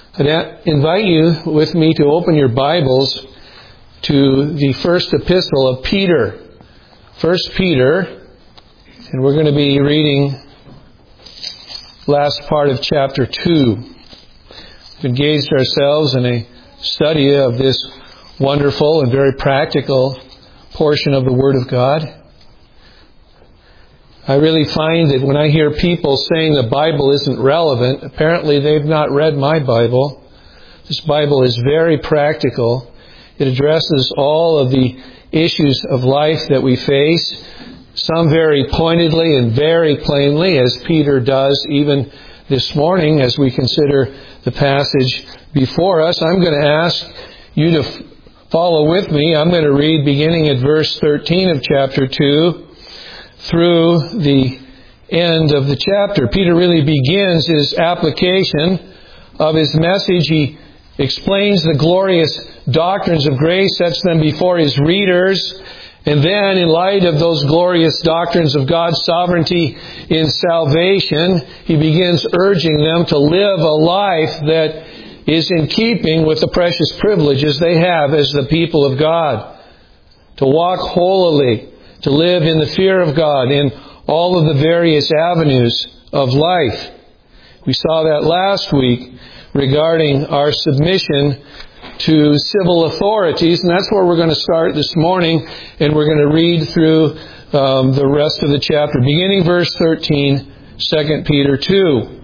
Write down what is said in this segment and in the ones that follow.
I'd invite you with me to open your Bibles to the first epistle of Peter. 1 Peter, and we're going to be reading last part of chapter 2. We've engaged ourselves in a study of this wonderful and very practical portion of the Word of God. I really find that when I hear people saying the Bible isn't relevant, apparently they've not read my Bible. This Bible is very practical. It addresses all of the issues of life that we face, some very pointedly and very plainly, as Peter does even this morning as we consider the passage before us. I'm going to ask you to follow with me. I'm going to read beginning at verse 13 of chapter 2 through the end of the chapter. Peter really begins his application of his message. He explains the glorious doctrines of grace, sets them before his readers, and then in light of those glorious doctrines of God's sovereignty in salvation, he begins urging them to live a life that is in keeping with the precious privileges they have as the people of God. To walk holily, to live in the fear of God in all of the various avenues of life. We saw that last week regarding our submission to civil authorities, and that's where we're going to start this morning, and we're going to read through the rest of the chapter. Beginning verse 13, 2 Peter 2.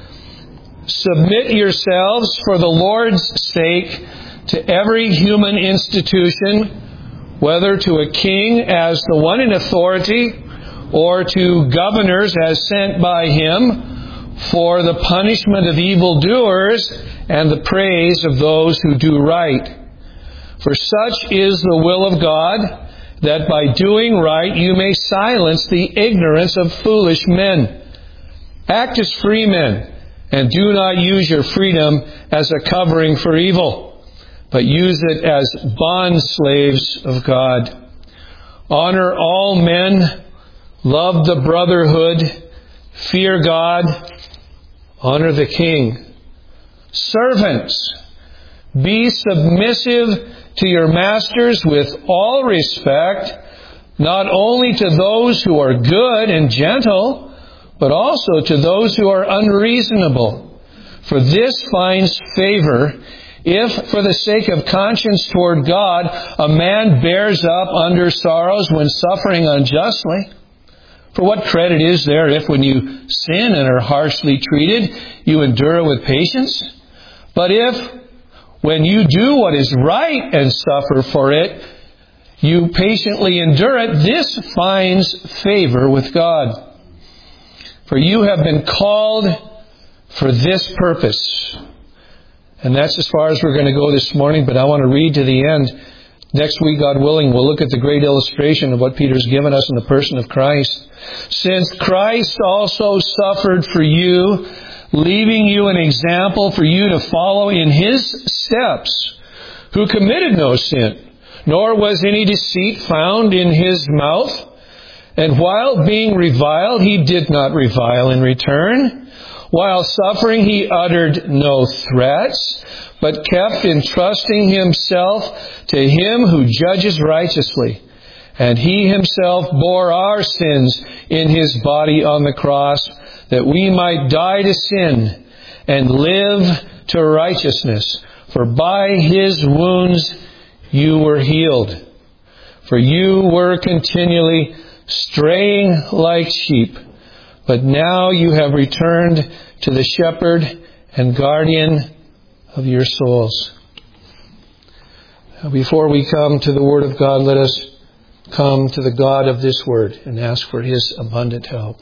Submit yourselves for the Lord's sake to every human institution, whether to a king as the one in authority, or to governors as sent by him, for the punishment of evildoers and the praise of those who do right. For such is the will of God, that by doing right you may silence the ignorance of foolish men. Act as free men, and do not use your freedom as a covering for evil, but use it as bondslaves of God. Honor all men, love the brotherhood, fear God, honor the king. Servants, be submissive to your masters with all respect, not only to those who are good and gentle, but also to those who are unreasonable. For this finds favor if, for the sake of conscience toward God, a man bears up under sorrows when suffering unjustly. For what credit is there if, when you sin and are harshly treated, you endure it with patience? But if, when you do what is right and suffer for it, you patiently endure it, this finds favor with God. For you have been called for this purpose. And that's as far as we're going to go this morning, but I want to read to the end. Next week, God willing, we'll look at the great illustration of what Peter's given us in the person of Christ. Since Christ also suffered for you, leaving you an example for you to follow in His steps, who committed no sin, nor was any deceit found in His mouth. And while being reviled, He did not revile in return. While suffering, He uttered no threats, but kept entrusting Himself to Him who judges righteously. And He Himself bore our sins in His body on the cross, that we might die to sin and live to righteousness. For by His wounds you were healed. For you were continually straying like sheep, but now you have returned to the shepherd and guardian of your souls. Before we come to the Word of God, let us come to the God of this Word and ask for His abundant help.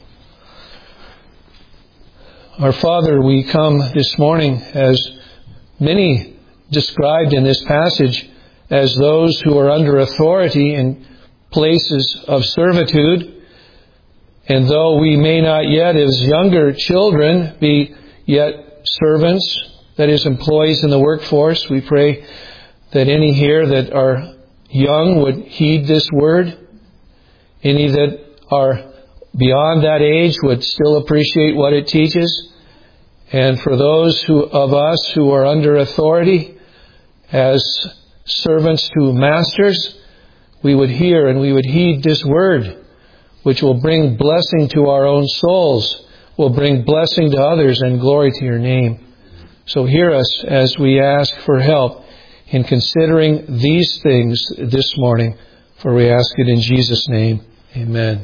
Our Father, we come this morning as many described in this passage as those who are under authority in places of servitude. And though we may not yet, as younger children, be yet servants, that is, employees in the workforce, we pray that any here that are young would heed this word. Any that are beyond that age would still appreciate what it teaches. And for those of us who are under authority as servants to masters, we would hear and we would heed this word, which will bring blessing to our own souls, will bring blessing to others and glory to your name. So hear us as we ask for help in considering these things this morning, for we ask it in Jesus' name. Amen.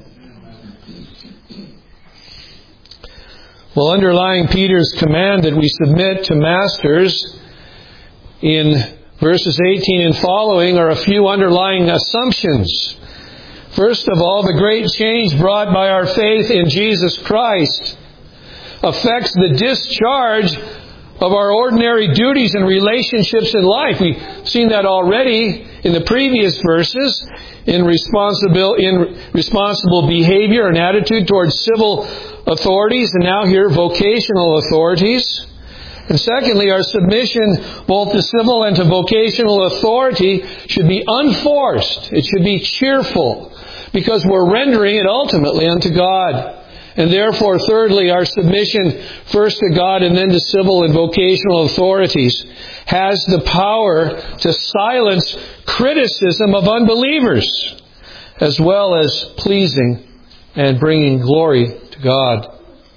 Well, underlying Peter's command that we submit to masters in verses 18 and following are a few underlying assumptions. First of all, the great change brought by our faith in Jesus Christ affects the discharge of our ordinary duties and relationships in life. We've seen that already in the previous verses in responsible behavior and attitude towards civil authorities, and now here vocational authorities. And secondly, our submission both to civil and to vocational authority should be unforced. It should be cheerful, because we're rendering it ultimately unto God. And therefore, thirdly, our submission first to God and then to civil and vocational authorities has the power to silence criticism of unbelievers, as well as pleasing and bringing glory to God.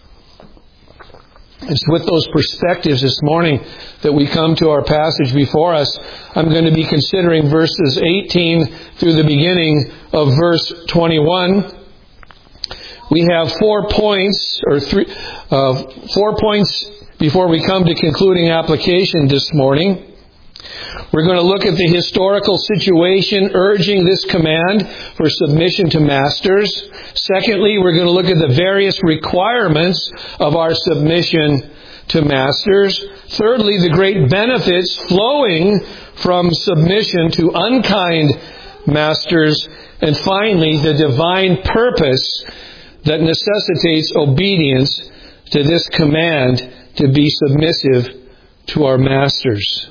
It's with those perspectives this morning that we come to our passage before us. I'm going to be considering verses 18 through the beginning of verse 21. We have 4 points before we come to concluding application this morning. We're going to look at the historical situation urging this command for submission to masters. Secondly, we're going to look at the various requirements of our submission to masters. Thirdly, the great benefits flowing from submission to unkind masters. And finally, the divine purpose that necessitates obedience to this command to be submissive to our masters.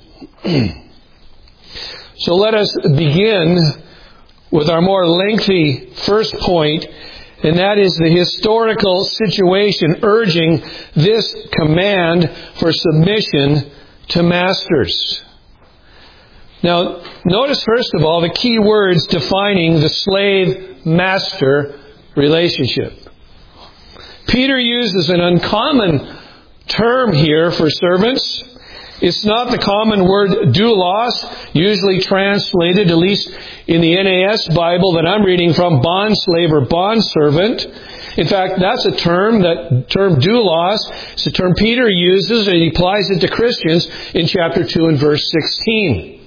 So let us begin with our more lengthy first point, and that is the historical situation urging this command for submission to masters. Now, notice first of all the key words defining the slave-master relationship. Peter uses an uncommon term here for servants. It's not the common word doulos, usually translated, at least in the NAS Bible that I'm reading from, bondslave or bondservant. In fact, that's a term, that term doulos, it's a term Peter uses, and he applies it to Christians in chapter 2 and verse 16.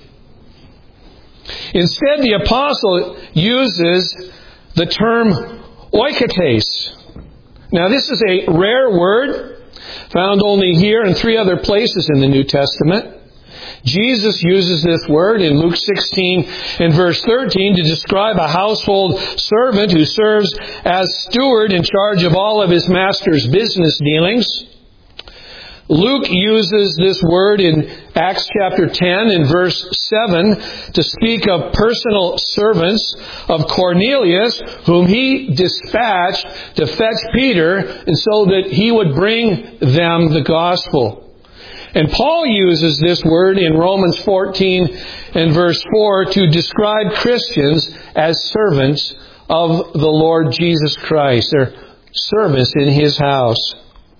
Instead, the apostle uses the term oikotes. Now, this is a rare word, found only here and 3 other places in the New Testament. Jesus uses this word in Luke 16 and verse 13 to describe a household servant who serves as steward in charge of all of his master's business dealings. Luke uses this word in Acts chapter 10 and verse 7 to speak of personal servants of Cornelius, whom he dispatched to fetch Peter, and so that he would bring them the gospel. And Paul uses this word in Romans 14 and verse 4 to describe Christians as servants of the Lord Jesus Christ. They're servants in His house.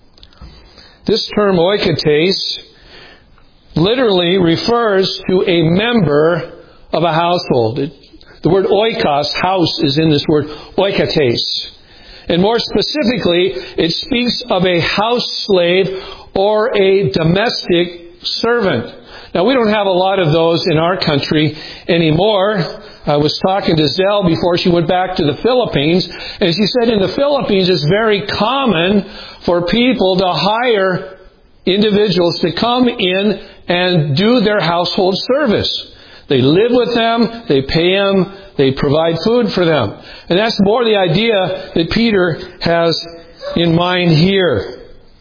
This term oikotes literally refers to a member of a household. The word oikos, house, is in this word oikotes. And more specifically, it speaks of a house slave or a domestic servant. Now, we don't have a lot of those in our country anymore. I was talking to Zell before she went back to the Philippines, and she said in the Philippines it's very common for people to hire individuals to come in and do their household service. They live with them, they pay them, they provide food for them. And that's more the idea that Peter has in mind here.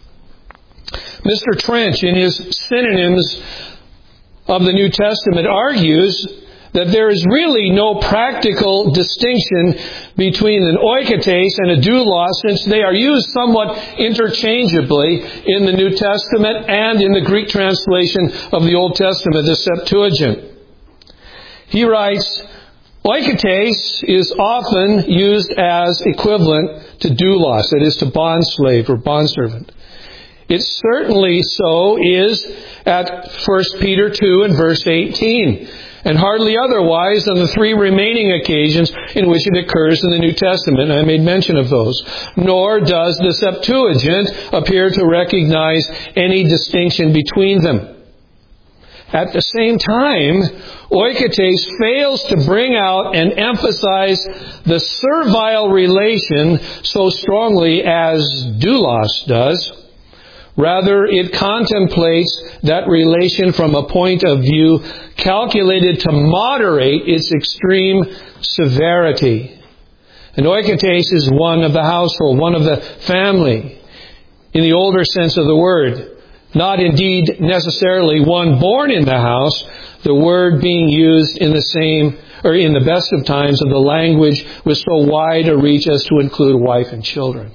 Mr. Trench, in his Synonyms of the New Testament, argues that there is really no practical distinction between an oikotes and a doulos, since they are used somewhat interchangeably in the New Testament and in the Greek translation of the Old Testament, the Septuagint. He writes, oikotes is often used as equivalent to doulos, that is, to bondslave or bondservant. It certainly so is at 1 Peter 2 and verse 18, and hardly otherwise on the three remaining occasions in which it occurs in the New Testament. I made mention of those. Nor does the Septuagint appear to recognize any distinction between them. At the same time, oikotes fails to bring out and emphasize the servile relation so strongly as doulos does. Rather, it contemplates that relation from a point of view calculated to moderate its extreme severity. An oikotes is one of the household, one of the family, in the older sense of the word. Not indeed necessarily one born in the house, the word being used in the same, or in the best of times, of the language with so wide a reach as to include wife and children.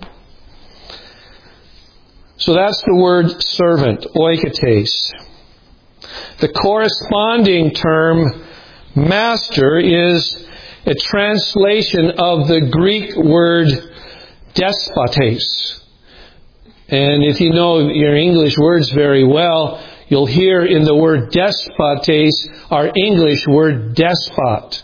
So that's the word servant, oikotes. The corresponding term master is a translation of the Greek word despotes. And if you know your English words very well, you'll hear in the word despotes our English word despot.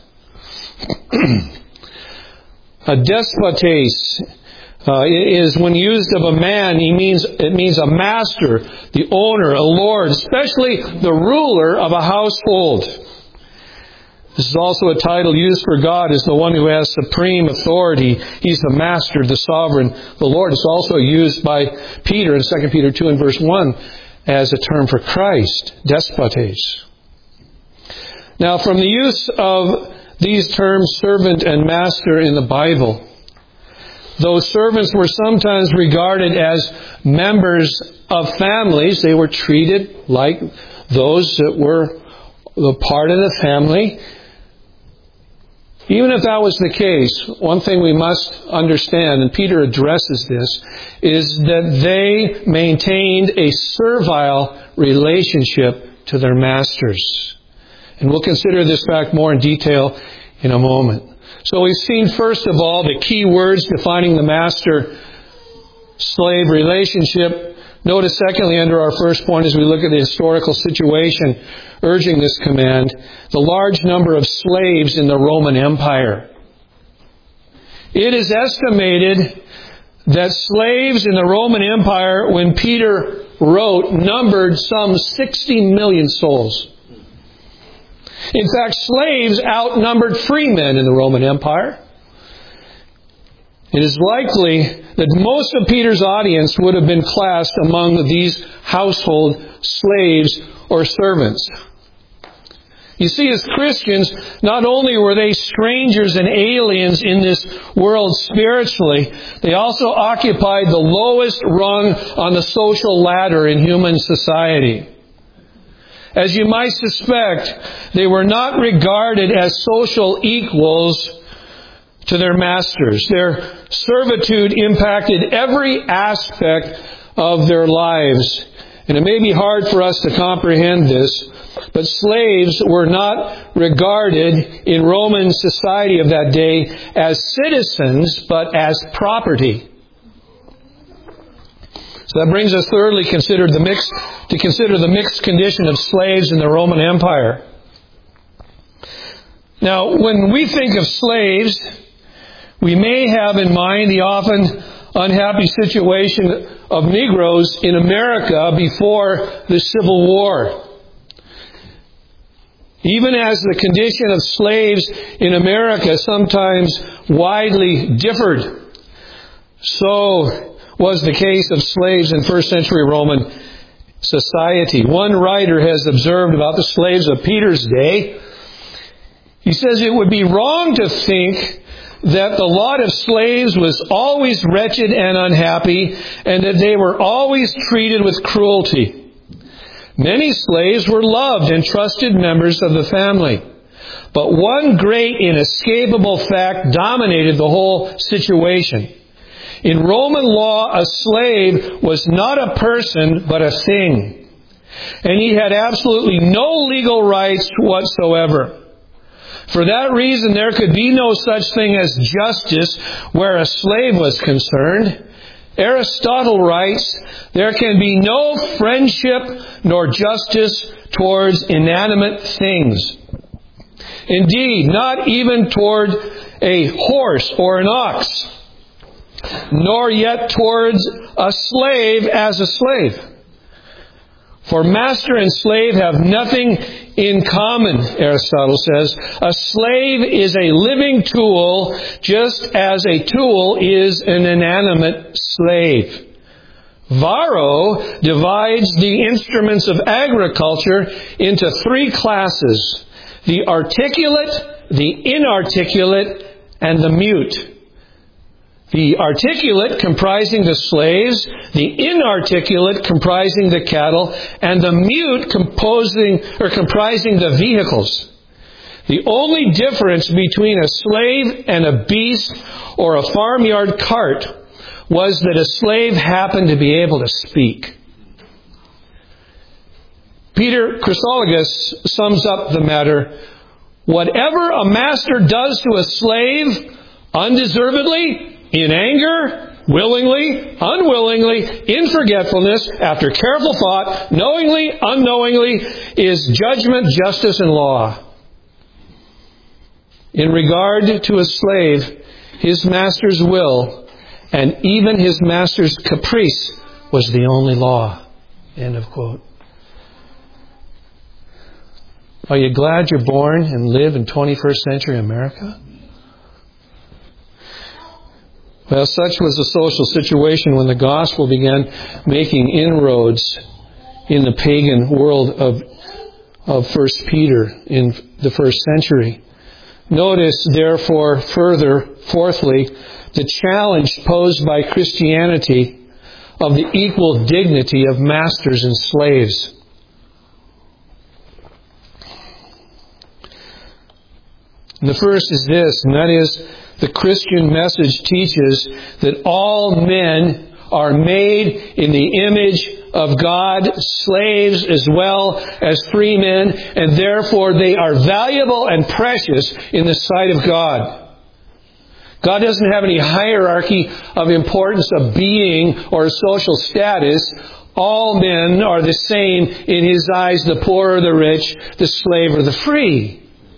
A despotes is, when used of a man, it means a master, the owner, a lord, especially the ruler of a household. This is also a title used for God as the one who has supreme authority. He's the master, the sovereign, the Lord. It's also used by Peter in 2 Peter 2 and verse 1 as a term for Christ, despotes. Now, from the use of these terms, servant and master, in the Bible, though servants were sometimes regarded as members of families, they were treated like those that were the part of the family. Even if that was the case, one thing we must understand, and Peter addresses this, is that they maintained a servile relationship to their masters. And we'll consider this fact more in detail in a moment. So we've seen, first of all, the key words defining the master-slave relationship. Notice, secondly, under our first point, as we look at the historical situation urging this command, the large number of slaves in the Roman Empire. It is estimated that slaves in the Roman Empire, when Peter wrote, numbered some 60 million souls. In fact, slaves outnumbered free men in the Roman Empire. It is likely that most of Peter's audience would have been classed among these household slaves or servants. You see, as Christians, not only were they strangers and aliens in this world spiritually, they also occupied the lowest rung on the social ladder in human society. As you might suspect, they were not regarded as social equals to their masters. Their servitude impacted every aspect of their lives. And it may be hard for us to comprehend this, but slaves were not regarded in Roman society of that day as citizens, but as property. So that brings us thirdly to consider the mixed condition of slaves in the Roman Empire. Now, when we think of slaves, we may have in mind the often unhappy situation of Negroes in America before the Civil War. Even as the condition of slaves in America sometimes widely differed, so was the case of slaves in first century Roman society. One writer has observed about the slaves of Peter's day. He says it would be wrong to think that the lot of slaves was always wretched and unhappy, and that they were always treated with cruelty. Many slaves were loved and trusted members of the family. But one great inescapable fact dominated the whole situation. In Roman law, a slave was not a person, but a thing. And he had absolutely no legal rights whatsoever. For that reason, there could be no such thing as justice where a slave was concerned. Aristotle writes, there can be no friendship nor justice towards inanimate things. Indeed, not even toward a horse or an ox, nor yet towards a slave as a slave. For master and slave have nothing in common, Aristotle says. A slave is a living tool, just as a tool is an inanimate slave. Varro divides the instruments of agriculture into three classes: the articulate, the inarticulate, and the mute. The articulate comprising the slaves, the inarticulate comprising the cattle, and the mute comprising the vehicles. The only difference between a slave and a beast or a farmyard cart was that a slave happened to be able to speak. Peter Chrysologus sums up the matter. Whatever a master does to a slave, undeservedly, in anger, willingly, unwillingly, in forgetfulness, after careful thought, knowingly, unknowingly, is judgment, justice, and law. In regard to a slave, his master's will, and even his master's caprice, was the only law. End of quote. Are you glad you're born and live in 21st century America? Well, such was the social situation when the gospel began making inroads in the pagan world of 1 Peter in the first century. Notice, therefore, fourthly, the challenge posed by Christianity of the equal dignity of masters and slaves. And the first is this, and that is, the Christian message teaches that all men are made in the image of God, slaves as well as free men, and therefore they are valuable and precious in the sight of God. God doesn't have any hierarchy of importance of being or social status. All men are the same in His eyes, the poor or the rich, the slave or the free.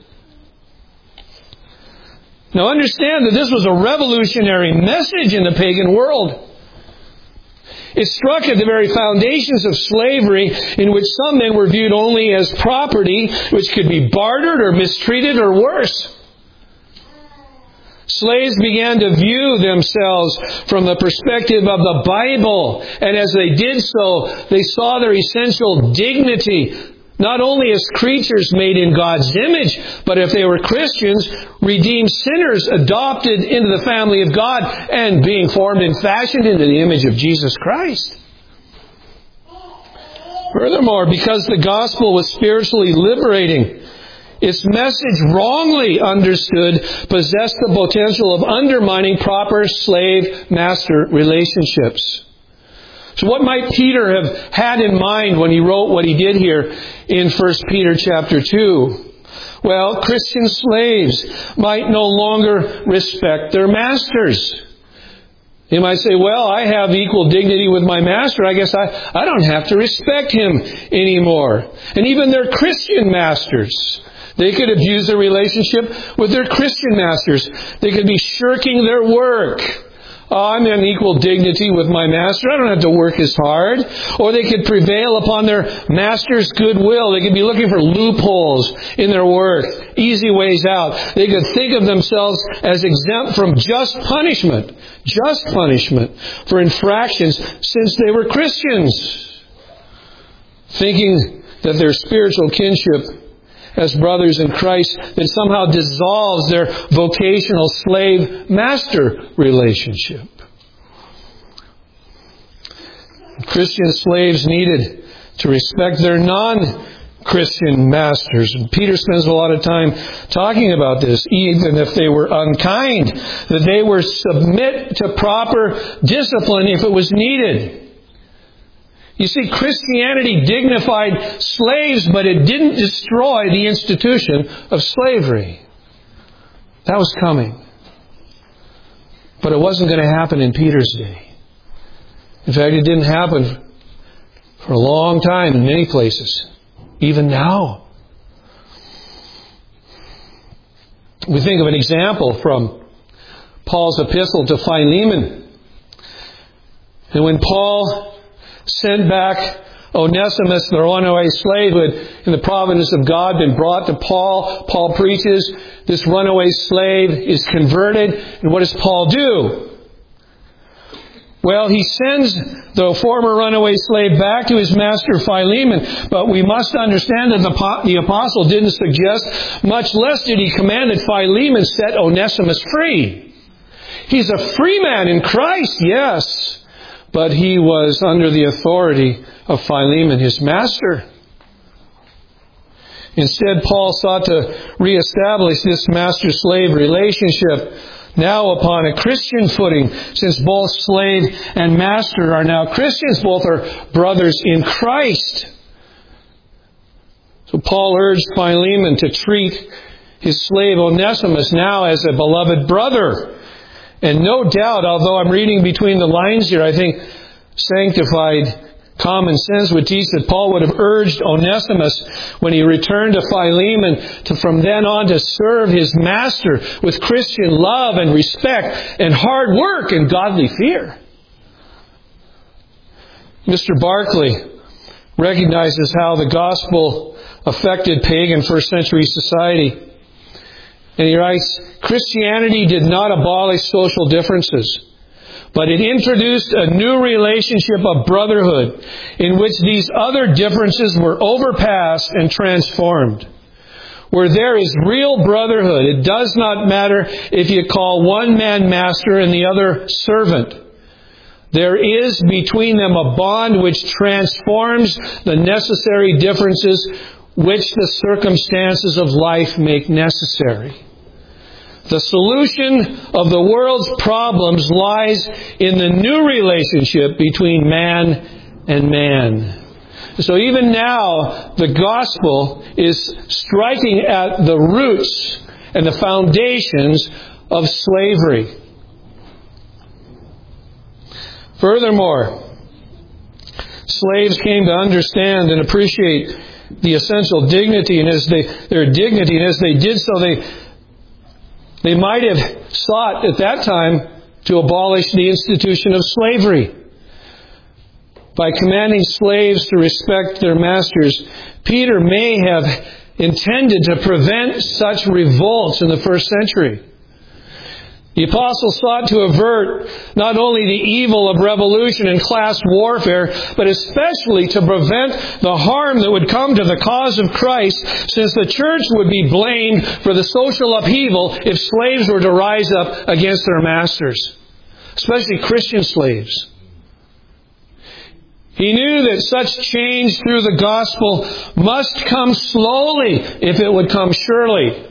Now understand that this was a revolutionary message in the pagan world. It struck at the very foundations of slavery, in which some men were viewed only as property, which could be bartered or mistreated or worse. Slaves began to view themselves from the perspective of the Bible, and as they did so, they saw their essential dignity, not only as creatures made in God's image, but if they were Christians, redeemed sinners adopted into the family of God and being formed and fashioned into the image of Jesus Christ. Furthermore, because the gospel was spiritually liberating, its message, wrongly understood, possessed the potential of undermining proper slave-master relationships. So what might Peter have had in mind when he wrote what he did here in 1 Peter chapter 2? Well, Christian slaves might no longer respect their masters. They might say, well, I have equal dignity with my master. I guess I don't have to respect him anymore. And even their Christian masters, they could abuse their relationship with their Christian masters. They could be shirking their work. Oh, I'm in equal dignity with my master. I don't have to work as hard. Or they could prevail upon their master's goodwill. They could be looking for loopholes in their work, easy ways out. They could think of themselves as exempt from just punishment for infractions since they were Christians, thinking that their spiritual kinship as brothers in Christ that somehow dissolves their vocational slave-master relationship. Christian slaves needed to respect their Christian masters. And Peter spends a lot of time talking about this, even if they were unkind, that they were submit to proper discipline if it was needed. You see, Christianity dignified slaves, but it didn't destroy the institution of slavery. That was coming. But it wasn't going to happen in Peter's day. In fact, it didn't happen for a long time in many places. Even now. We think of an example from Paul's epistle to Philemon. And when Paul sent back Onesimus, the runaway slave who had in the providence of God been brought to Paul, Paul preaches. This runaway slave is converted. And what does Paul do? Well, he sends the former runaway slave back to his master Philemon. But we must understand that the apostle didn't suggest, much less did he command that Philemon set Onesimus free. He's a free man in Christ, yes. But he was under the authority of Philemon, his master. Instead, Paul sought to reestablish this master-slave relationship now upon a Christian footing, since both slave and master are now Christians. Both are brothers in Christ. So Paul urged Philemon to treat his slave Onesimus now as a beloved brother. And no doubt, although I'm reading between the lines here, I think sanctified common sense would teach that Paul would have urged Onesimus when he returned to Philemon to from then on to serve his master with Christian love and respect and hard work and godly fear. Mr. Barclay recognizes how the gospel affected pagan first century society. And he writes, Christianity did not abolish social differences, but it introduced a new relationship of brotherhood in which these other differences were overpassed and transformed. Where there is real brotherhood, it does not matter if you call one man master and the other servant. There is between them a bond which transforms the necessary differences which the circumstances of life make necessary. The solution of the world's problems lies in the new relationship between man and man. So even now, the gospel is striking at the roots and the foundations of slavery. Furthermore, slaves came to understand and appreciate the essential dignity, and as they did so, they might have sought at that time to abolish the institution of slavery. By commanding slaves to respect their masters, Peter may have intended to prevent such revolts in the first century. The apostle sought to avert not only the evil of revolution and class warfare, but especially to prevent the harm that would come to the cause of Christ, since the church would be blamed for the social upheaval if slaves were to rise up against their masters, especially Christian slaves. He knew that such change through the gospel must come slowly if it would come surely.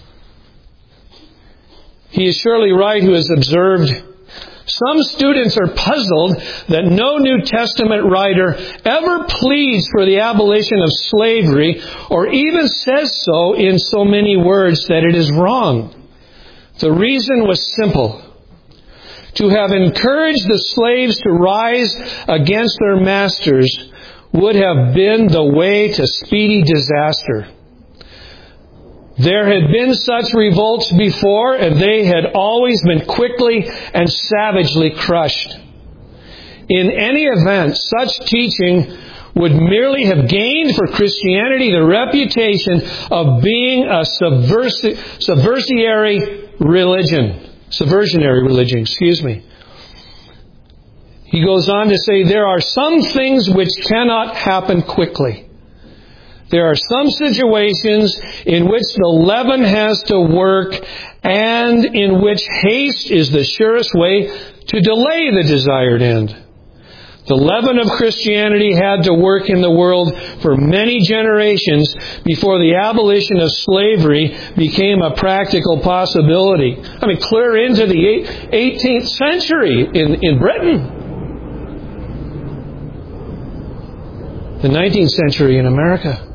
He is surely right who has observed, some students are puzzled that no New Testament writer ever pleads for the abolition of slavery or even says so in so many words that it is wrong. The reason was simple. To have encouraged the slaves to rise against their masters would have been the way to speedy disaster. There had been such revolts before, and they had always been quickly and savagely crushed. In any event, such teaching would merely have gained for Christianity the reputation of being a subversionary religion. He goes on to say, there are some things which cannot happen quickly. There are some situations in which the leaven has to work and in which haste is the surest way to delay the desired end. The leaven of Christianity had to work in the world for many generations before the abolition of slavery became a practical possibility. I mean, clear into the 18th century in Britain. The 19th century in America.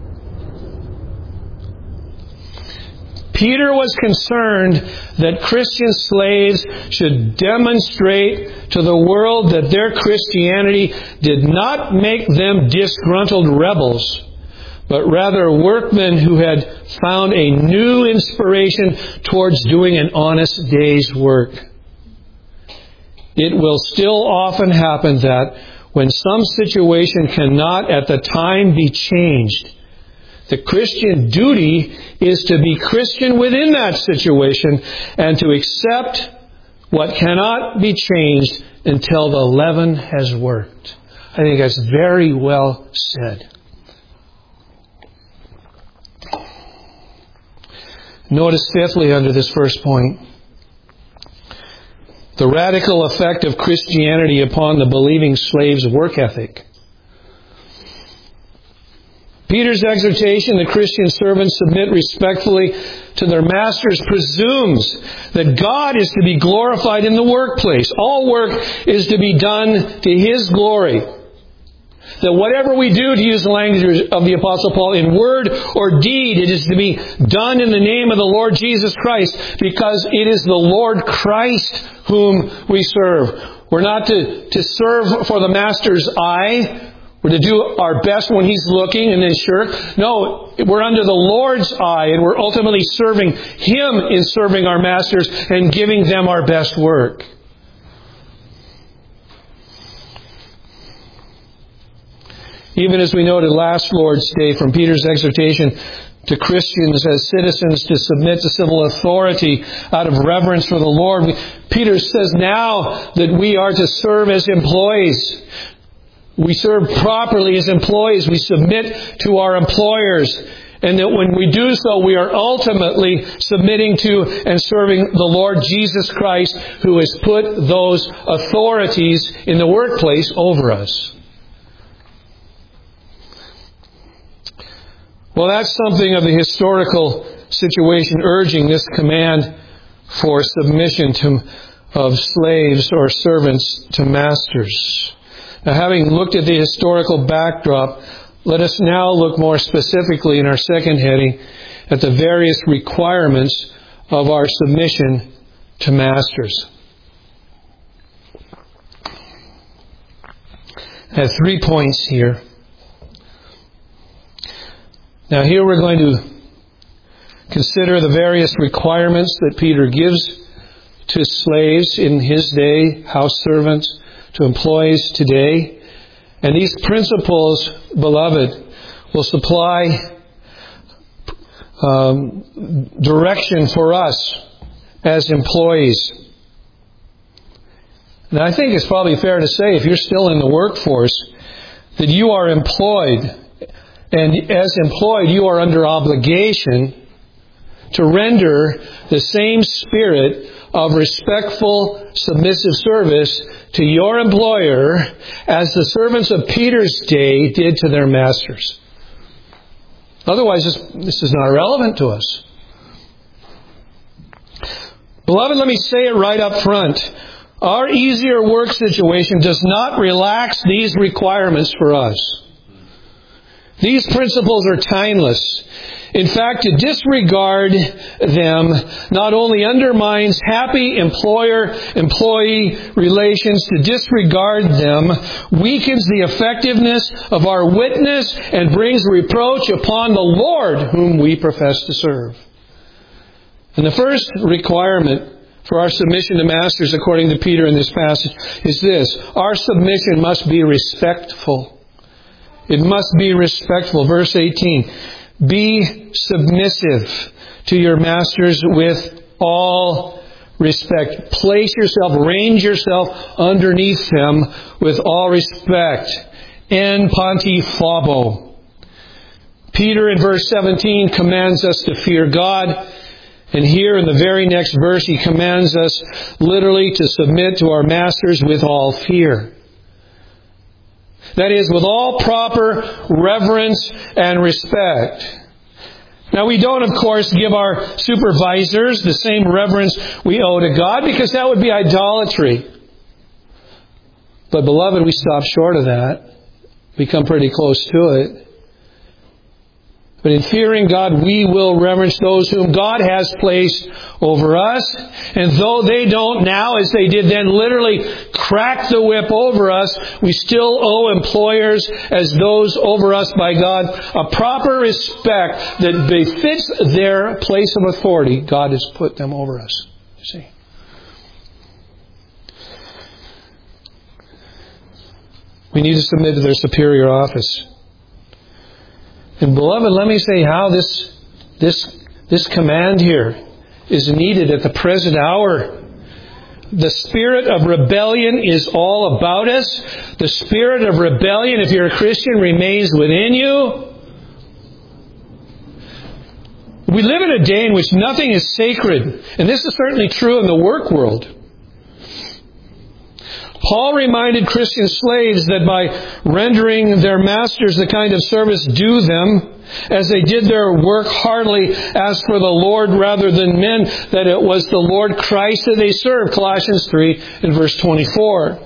Peter was concerned that Christian slaves should demonstrate to the world that their Christianity did not make them disgruntled rebels, but rather workmen who had found a new inspiration towards doing an honest day's work. It will still often happen that when some situation cannot at the time be changed, the Christian duty is to be Christian within that situation and to accept what cannot be changed until the leaven has worked. I think that's very well said. Notice fifthly under this first point, the radical effect of Christianity upon the believing slave's work ethic. Peter's exhortation that Christian servants submit respectfully to their masters presumes that God is to be glorified in the workplace. All work is to be done to His glory. That whatever we do, to use the language of the Apostle Paul, in word or deed, it is to be done in the name of the Lord Jesus Christ, because it is the Lord Christ whom we serve. We're not to serve for the master's eye. We're to do our best when He's looking and then shirk. No, we're under the Lord's eye, and we're ultimately serving Him in serving our masters and giving them our best work. Even as we noted last Lord's Day from Peter's exhortation to Christians as citizens to submit to civil authority out of reverence for the Lord, Peter says now that we are to serve as employees. We serve properly as employees. We submit to our employers. And that when we do so, we are ultimately submitting to and serving the Lord Jesus Christ, who has put those authorities in the workplace over us. Well, that's something of the historical situation urging this command for submission of slaves or servants to masters. Now, having looked at the historical backdrop, let us now look more specifically in our second heading at the various requirements of our submission to masters. I have 3 points here. Now, here we're going to consider the various requirements that Peter gives to slaves in his day, house servants, to employees today. And these principles, beloved, will supply direction for us as employees. And I think it's probably fair to say, if you're still in the workforce, that you are employed. And as employed, you are under obligation to render the same spirit of respectful, submissive service to your employer as the servants of Peter's day did to their masters. Otherwise, this is not relevant to us. Beloved, let me say it right up front. Our easier work situation does not relax these requirements for us. These principles are timeless. In fact, to disregard them not only undermines happy employer-employee relations, to disregard them weakens the effectiveness of our witness and brings reproach upon the Lord whom we profess to serve. And the first requirement for our submission to masters, according to Peter in this passage, is this: our submission must be respectful. It must be respectful. Verse 18, be submissive to your masters with all respect. Place yourself, range yourself underneath them with all respect. En ponti phabo. Peter in verse 17 commands us to fear God. And here in the very next verse, he commands us literally to submit to our masters with all fear. That is, with all proper reverence and respect. Now, we don't, of course, give our supervisors the same reverence we owe to God, because that would be idolatry. But, beloved, we stop short of that. We come pretty close to it. But in fearing God, we will reverence those whom God has placed over us. And though they don't now, as they did then, literally crack the whip over us, we still owe employers, as those over us by God, a proper respect that befits their place of authority. God has put them over us. You see. We need to submit to their superior office. And beloved, let me say how this command here is needed at the present hour. The spirit of rebellion is all about us. The spirit of rebellion, if you're a Christian, remains within you. We live in a day in which nothing is sacred. And this is certainly true in the work world. Paul reminded Christian slaves that by rendering their masters the kind of service due them, as they did their work heartily as for the Lord rather than men, that it was the Lord Christ that they served. Colossians 3 and verse 24.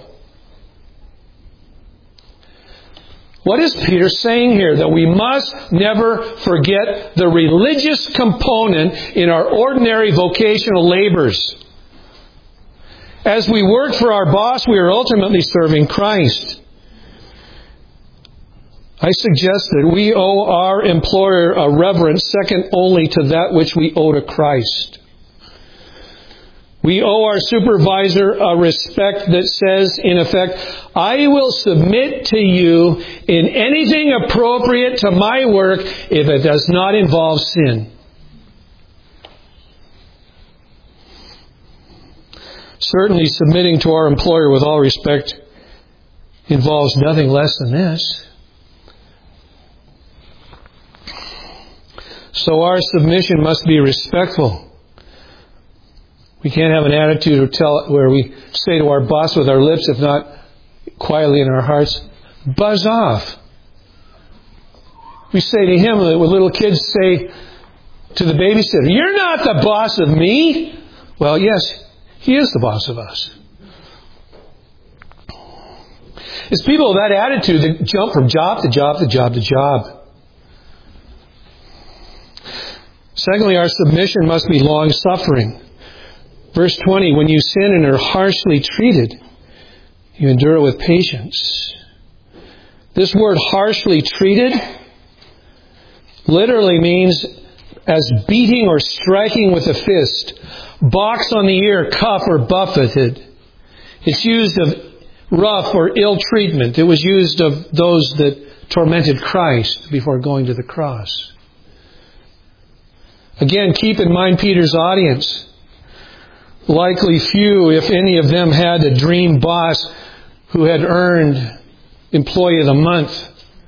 What is Peter saying here? That we must never forget the religious component in our ordinary vocational labors. As we work for our boss, we are ultimately serving Christ. I suggest that we owe our employer a reverence second only to that which we owe to Christ. We owe our supervisor a respect that says, in effect, I will submit to you in anything appropriate to my work if it does not involve sin. Certainly, submitting to our employer with all respect involves nothing less than this. So our submission must be respectful. We can't have an attitude where we say to our boss with our lips, if not quietly in our hearts, buzz off. We say to him, what little kids say to the babysitter, you're not the boss of me. Well, yes, he is the boss of us. It's people with that attitude that jump from job to job to job to job. Secondly, our submission must be long-suffering. Verse 20, when you sin and are harshly treated, you endure it with patience. This word harshly treated literally means as beating or striking with a fist, box on the ear, cuff or buffeted. It's used of rough or ill treatment. It was used of those that tormented Christ before going to the cross. Again, keep in mind Peter's audience. Likely few, if any of them, had a dream boss who had earned Employee of the Month.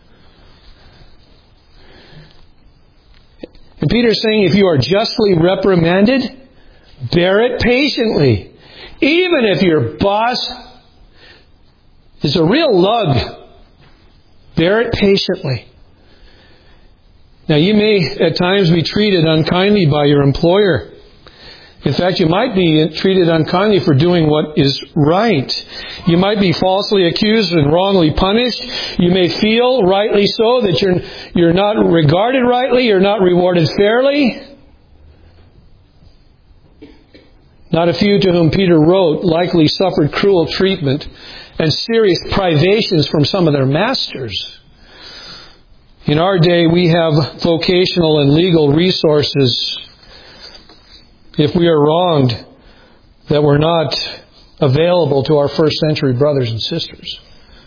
And Peter's saying, if you are justly reprimanded, bear it patiently. Even if your boss is a real lug, bear it patiently. Now, you may at times be treated unkindly by your employer. In fact, you might be treated unkindly for doing what is right. You might be falsely accused and wrongly punished. You may feel, rightly so, that you're not regarded rightly, you're not rewarded fairly. Not a few to whom Peter wrote likely suffered cruel treatment and serious privations from some of their masters. In our day, we have vocational and legal resources, if we are wronged, that were not available to our first century brothers and sisters.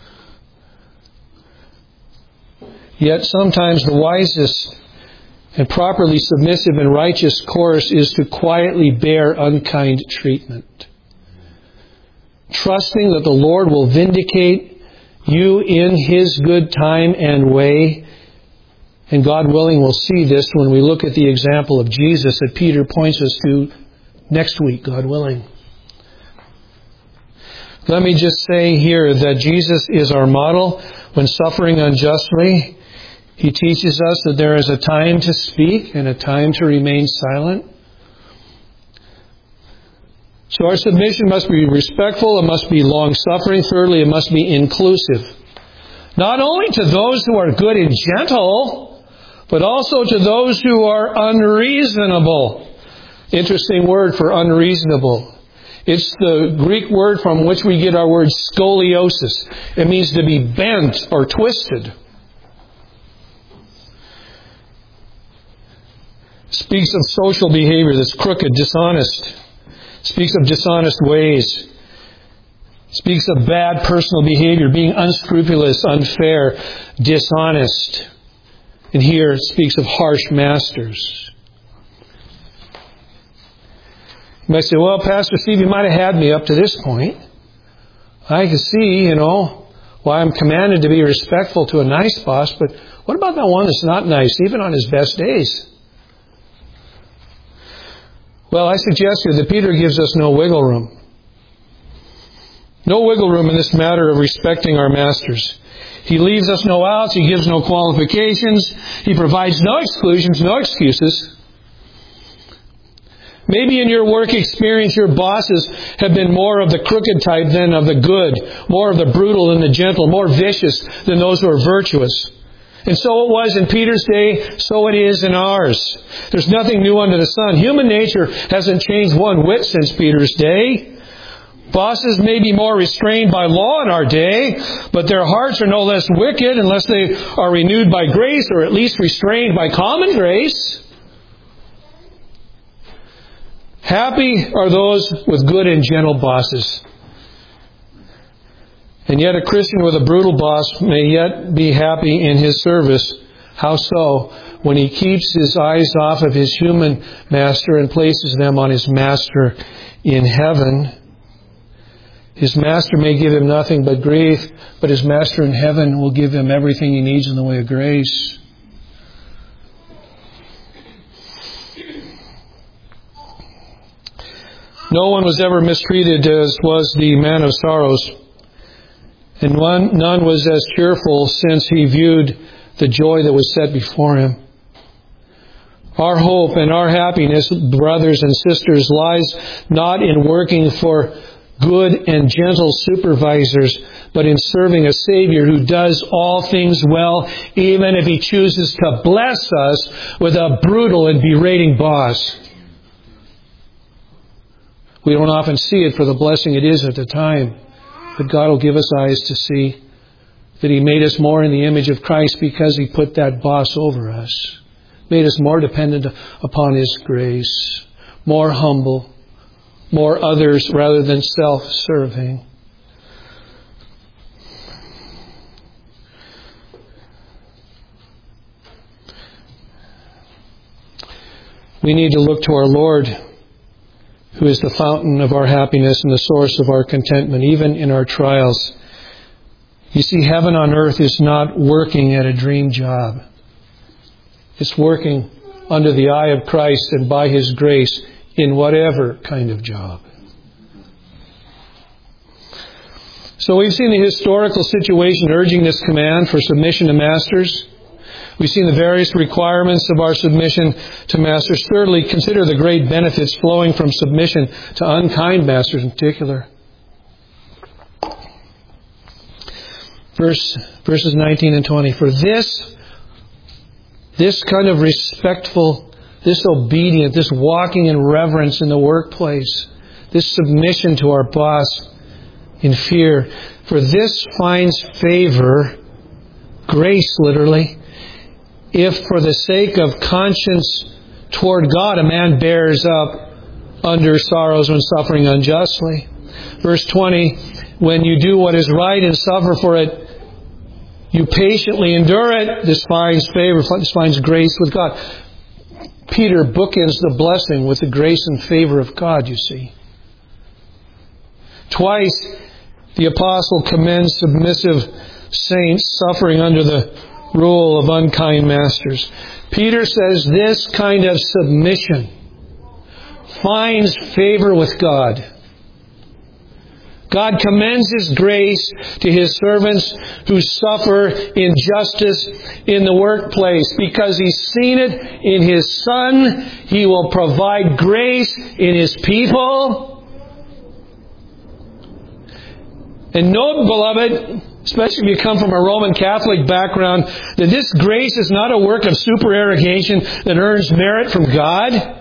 Yet sometimes the wisest and properly submissive and righteous course is to quietly bear unkind treatment, trusting that the Lord will vindicate you in His good time and way. And God willing, we'll see this when we look at the example of Jesus that Peter points us to next week, God willing. Let me just say here that Jesus is our model when suffering unjustly, He teaches us that there is a time to speak and a time to remain silent. So our submission must be respectful, it must be long-suffering. Thirdly, it must be inclusive. Not only to those who are good and gentle, but also to those who are unreasonable. Interesting word for unreasonable. It's the Greek word from which we get our word scoliosis. It means to be bent or twisted. Speaks of social behavior that's crooked, dishonest. Speaks of dishonest ways. Speaks of bad personal behavior, being unscrupulous, unfair, dishonest. And here it speaks of harsh masters. You might say, well, Pastor Steve, you might have had me up to this point. I can see, why I'm commanded to be respectful to a nice boss, but what about that one that's not nice, even on his best days? Well, I suggest to you that Peter gives us no wiggle room. No wiggle room in this matter of respecting our masters. He leaves us no outs. He gives no qualifications. He provides no exclusions, no excuses. Maybe in your work experience, your bosses have been more of the crooked type than of the good, more of the brutal than the gentle, more vicious than those who are virtuous. And so it was in Peter's day, so it is in ours. There's nothing new under the sun. Human nature hasn't changed one whit since Peter's day. Bosses may be more restrained by law in our day, but their hearts are no less wicked unless they are renewed by grace, or at least restrained by common grace. Happy are those with good and gentle bosses. And yet a Christian with a brutal boss may yet be happy in his service. How so? When he keeps his eyes off of his human master and places them on his master in heaven. His master may give him nothing but grief, but his master in heaven will give him everything he needs in the way of grace. No one was ever mistreated as was the man of sorrows. And none was as cheerful since he viewed the joy that was set before him. Our hope and our happiness, brothers and sisters, lies not in working for good and gentle supervisors, but in serving a Savior who does all things well, even if He chooses to bless us with a brutal and berating boss. We don't often see it for the blessing it is at the time. But God will give us eyes to see that He made us more in the image of Christ because He put that boss over us. Made us more dependent upon His grace. More humble. More others rather than self-serving. We need to look to our Lord, who is the fountain of our happiness and the source of our contentment, even in our trials. You see, heaven on earth is not working at a dream job. It's working under the eye of Christ and by His grace in whatever kind of job. So we've seen the historical situation urging this command for submission to masters. We've seen the various requirements of our submission to masters. Thirdly, consider the great benefits flowing from submission to unkind masters in particular. Verses 19 and 20. For this kind of respectful, this obedient, this walking in reverence in the workplace, this submission to our boss in fear, for this finds favor, grace literally, if for the sake of conscience toward God a man bears up under sorrows when suffering unjustly. Verse 20, when you do what is right and suffer for it, you patiently endure it. This finds favor, this finds grace with God. Peter bookends the blessing with the grace and favor of God, you see. Twice the apostle commends submissive saints suffering under the rule of unkind masters. Peter says this kind of submission finds favor with God. God commends His grace to His servants who suffer injustice in the workplace. Because He's seen it in His Son, He will provide grace in His people. And note, beloved, especially if you come from a Roman Catholic background, that this grace is not a work of supererogation that earns merit from God.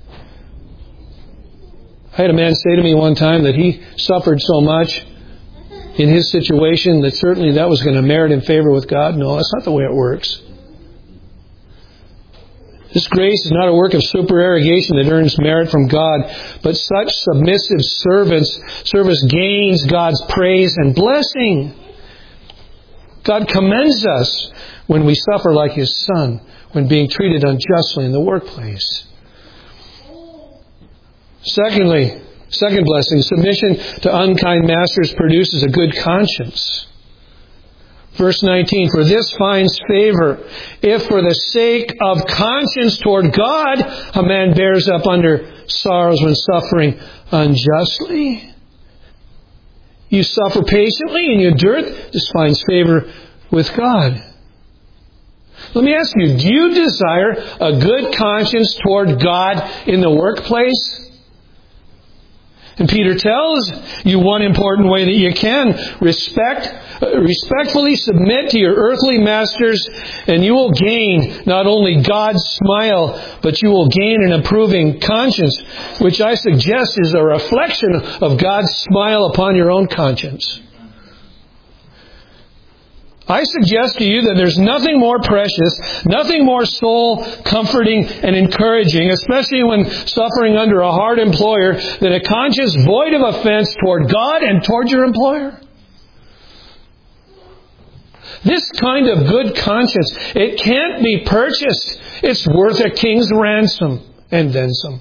I had a man say to me one time that he suffered so much in his situation that certainly that was going to merit him favor with God. No, that's not the way it works. This grace is not a work of supererogation that earns merit from God, but such submissive service gains God's praise and blessing. God commends us when we suffer like His Son, when being treated unjustly in the workplace. Secondly, second blessing, submission to unkind masters produces a good conscience. Verse 19, for this finds favor, if for the sake of conscience toward God, a man bears up under sorrows when suffering unjustly. You suffer patiently and you endure it. This finds favor with God. Let me ask you, do you desire a good conscience toward God in the workplace? And Peter tells you one important way that you can respectfully submit to your earthly masters, and you will gain not only God's smile, but you will gain an approving conscience, which I suggest is a reflection of God's smile upon your own conscience. I suggest to you that there's nothing more precious, nothing more soul comforting and encouraging, especially when suffering under a hard employer, than a conscience void of offense toward God and toward your employer. This kind of good conscience, it can't be purchased. It's worth a king's ransom and then some.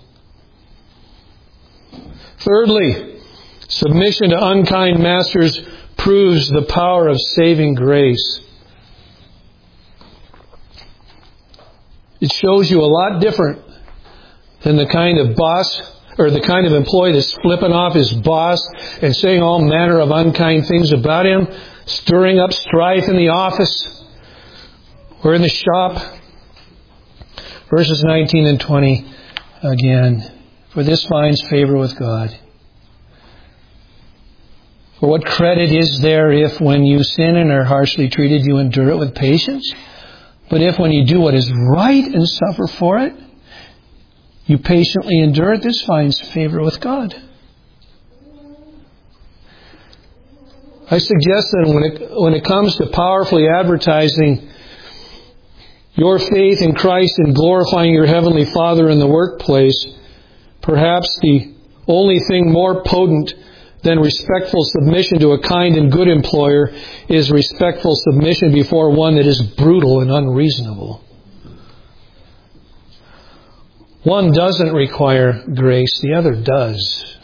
Thirdly, submission to unkind masters proves the power of saving grace. It shows you a lot different than the kind of boss or the kind of employee that's flipping off his boss and saying all manner of unkind things about him, stirring up strife in the office or in the shop. Verses 19 and 20 again. For this finds favor with God. For what credit is there if when you sin and are harshly treated, you endure it with patience? But if when you do what is right and suffer for it, you patiently endure it, this finds favor with God. I suggest that when it comes to powerfully advertising your faith in Christ and glorifying your Heavenly Father in the workplace, perhaps the only thing more potent than respectful submission to a kind and good employer is respectful submission before one that is brutal and unreasonable. One doesn't require grace, the other does.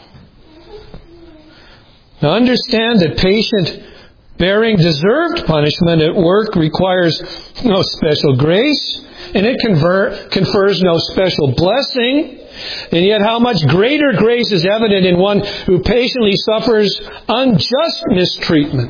Now understand that patient bearing deserved punishment at work requires no special grace, and it confers no special blessing. And yet how much greater grace is evident in one who patiently suffers unjust mistreatment.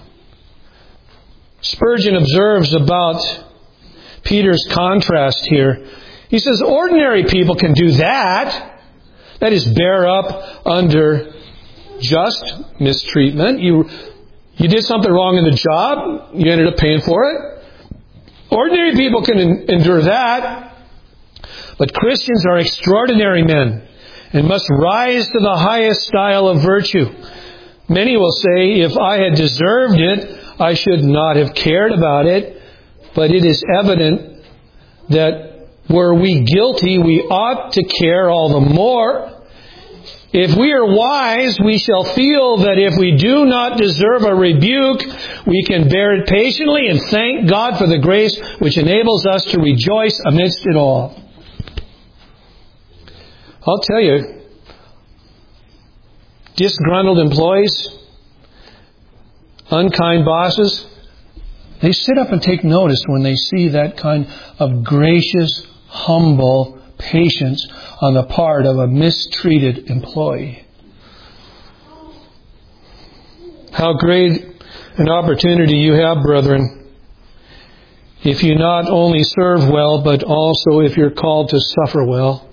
Spurgeon observes about Peter's contrast here. He says, ordinary people can do that. That is, bear up under just mistreatment. You did something wrong in the job. You ended up paying for it. Ordinary people can endure that. But Christians are extraordinary men and must rise to the highest style of virtue. Many will say, if I had deserved it, I should not have cared about it. But it is evident that were we guilty, we ought to care all the more. If we are wise, we shall feel that if we do not deserve a rebuke, we can bear it patiently and thank God for the grace which enables us to rejoice amidst it all. I'll tell you, disgruntled employees, unkind bosses, they sit up and take notice when they see that kind of gracious, humble patience on the part of a mistreated employee. How great an opportunity you have, brethren, if you not only serve well, but also if you're called to suffer well.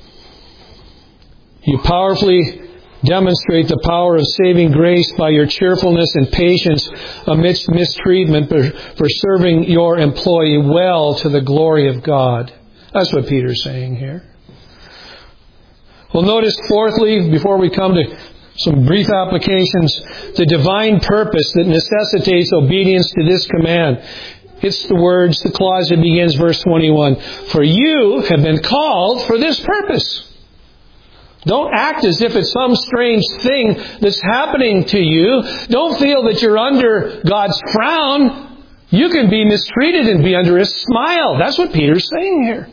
You powerfully demonstrate the power of saving grace by your cheerfulness and patience amidst mistreatment for serving your employee well to the glory of God. That's what Peter's saying here. Well, notice fourthly, before we come to some brief applications, the divine purpose that necessitates obedience to this command. It's the clause that begins verse 21. For you have been called for this purpose. Don't act as if it's some strange thing that's happening to you. Don't feel that you're under God's frown. You can be mistreated and be under His smile. That's what Peter's saying here.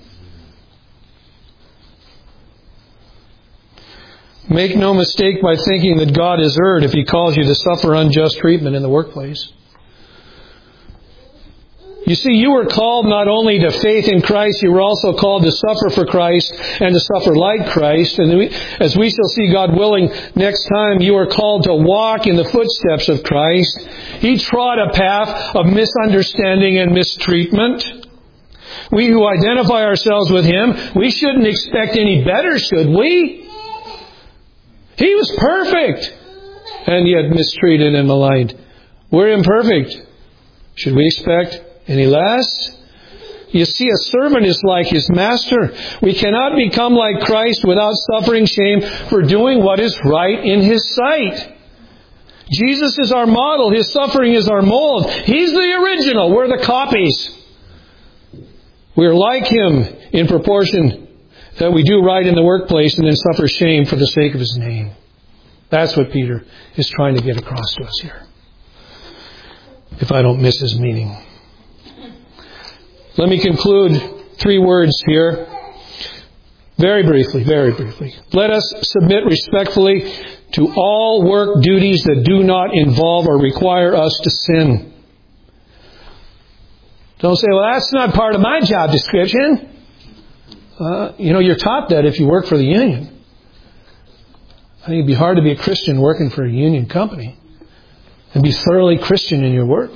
Make no mistake by thinking that God has erred if He calls you to suffer unjust treatment in the workplace. You see, you were called not only to faith in Christ, you were also called to suffer for Christ and to suffer like Christ. And as we shall see, God willing, next time, you are called to walk in the footsteps of Christ. He trod a path of misunderstanding and mistreatment. We who identify ourselves with Him, we shouldn't expect any better, should we? He was perfect, and yet mistreated and maligned. We're imperfect. Should we expect any less? You see, a servant is like his master. We cannot become like Christ without suffering shame for doing what is right in His sight. Jesus is our model. His suffering is our mold. He's the original. We're the copies. We're like Him in proportion that we do right in the workplace and then suffer shame for the sake of His name. That's what Peter is trying to get across to us here, if I don't miss his meaning. Let me conclude 3 words here. Very briefly. Let us submit respectfully to all work duties that do not involve or require us to sin. Don't say, well, that's not part of my job description. You're taught that if you work for the union. I think it'd be hard to be a Christian working for a union company and be thoroughly Christian in your work.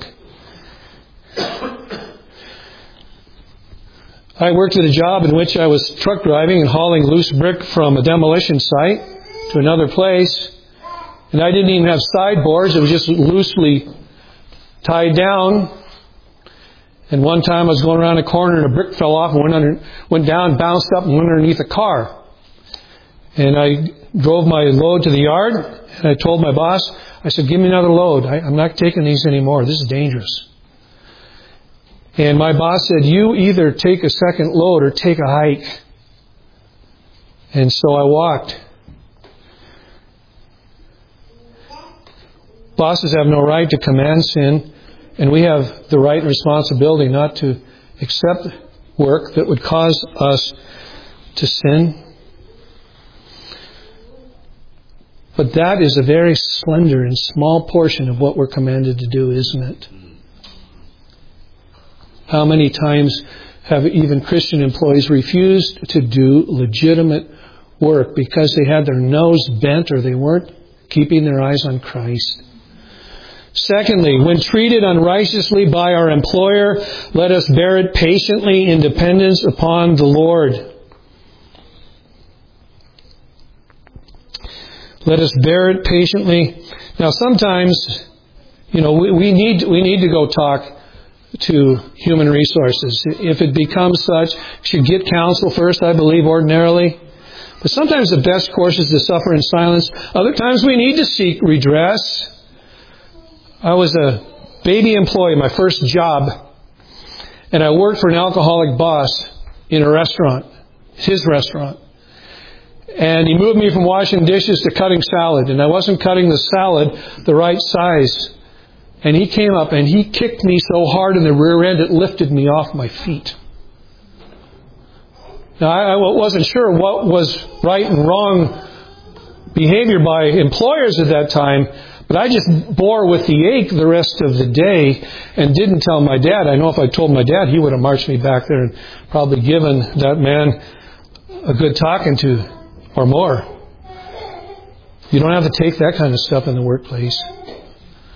I worked at a job in which I was truck driving and hauling loose brick from a demolition site to another place. And I didn't even have sideboards. It was just loosely tied down. And one time I was going around a corner and a brick fell off and went down, bounced up and went underneath a car. And I drove my load to the yard and I told my boss, I said, give me another load. I'm not taking these anymore. This is dangerous. And my boss said, you either take a second load or take a hike. And so I walked. Bosses have no right to command sin, and we have the right and responsibility not to accept work that would cause us to sin. But that is a very slender and small portion of what we're commanded to do, isn't it? How many times have even Christian employees refused to do legitimate work because they had their nose bent or they weren't keeping their eyes on Christ? Secondly, when treated unrighteously by our employer, let us bear it patiently in dependence upon the Lord. Let us bear it patiently. Now, sometimes, we need to go talk to human resources. If it becomes such, you should get counsel first, I believe, ordinarily. But sometimes the best course is to suffer in silence. Other times we need to seek redress. I was a baby employee, my first job, and I worked for an alcoholic boss in a restaurant, his restaurant. And he moved me from washing dishes to cutting salad, and I wasn't cutting the salad the right size. And he came up and he kicked me so hard in the rear end it lifted me off my feet. Now, I wasn't sure what was right and wrong behavior by employers at that time, but I just bore with the ache the rest of the day and didn't tell my dad. I know if I told my dad, he would have marched me back there and probably given that man a good talking to or more. You don't have to take that kind of stuff in the workplace.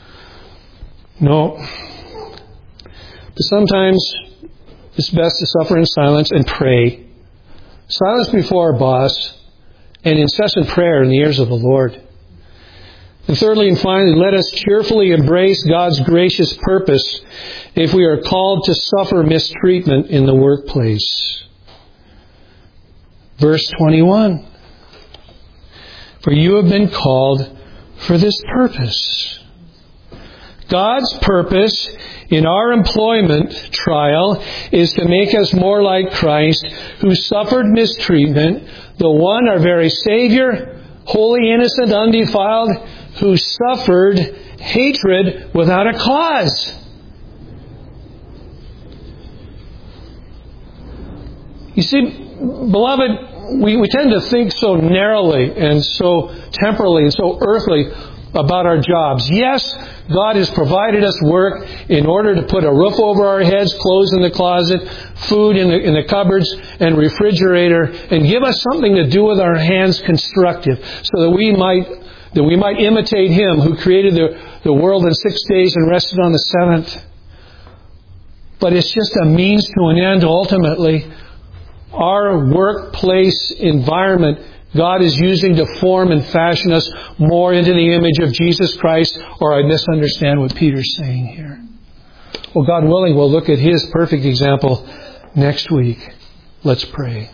No. But sometimes it's best to suffer in silence and pray. Silence before our boss and incessant prayer in the ears of the Lord. And thirdly and finally, let us cheerfully embrace God's gracious purpose if we are called to suffer mistreatment in the workplace. Verse 21. For you have been called for this purpose. God's purpose in our employment trial is to make us more like Christ, who suffered mistreatment, the one, our very Savior, holy, innocent, undefiled, who suffered hatred without a cause. You see, beloved, we tend to think so narrowly and so temporally and so earthly about our jobs. Yes, God has provided us work in order to put a roof over our heads, clothes in the closet, food in the cupboards, and refrigerator, and give us something to do with our hands constructive, so that we might imitate Him who created the world in 6 days and rested on the seventh. But it's just a means to an end ultimately. Our workplace environment God is using to form and fashion us more into the image of Jesus Christ, or I misunderstand what Peter's saying here. Well, God willing, we'll look at His perfect example next week. Let's pray.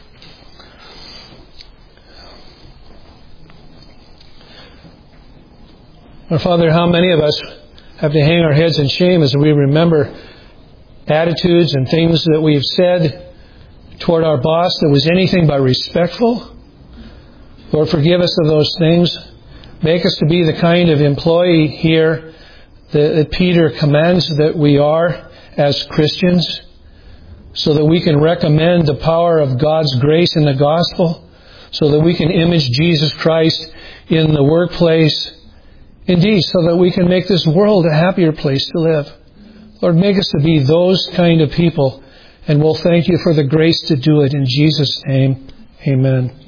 Our Father, how many of us have to hang our heads in shame as we remember attitudes and things that we've said toward our boss that was anything but respectful? Lord, forgive us of those things. Make us to be the kind of employee here that Peter commands that we are as Christians, so that we can recommend the power of God's grace in the gospel, so that we can image Jesus Christ in the workplace. Indeed, so that we can make this world a happier place to live. Lord, make us to be those kind of people, and we'll thank You for the grace to do it. In Jesus' name, amen.